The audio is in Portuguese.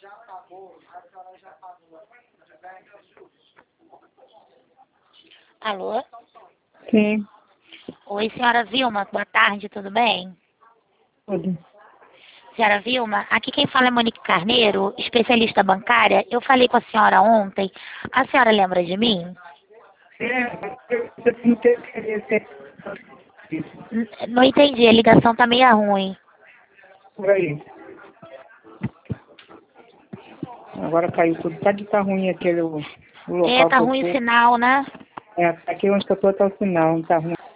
Alô? Sim, Oi, senhora Vilma, boa tarde, tudo bem? tudo. Senhora Vilma, aqui quem fala é Monique Carneiro, especialista bancária. Eu falei com a senhora ontem. A senhora lembra de mim? Eu não tenho interesse Não entendi, a ligação tá meio ruim. por aí. Agora caiu tudo. Tá que tá ruim aquele o É, local tá que eu ruim o tô. sinal, né? É, aqui onde que eu tô tá o sinal, não tá ruim.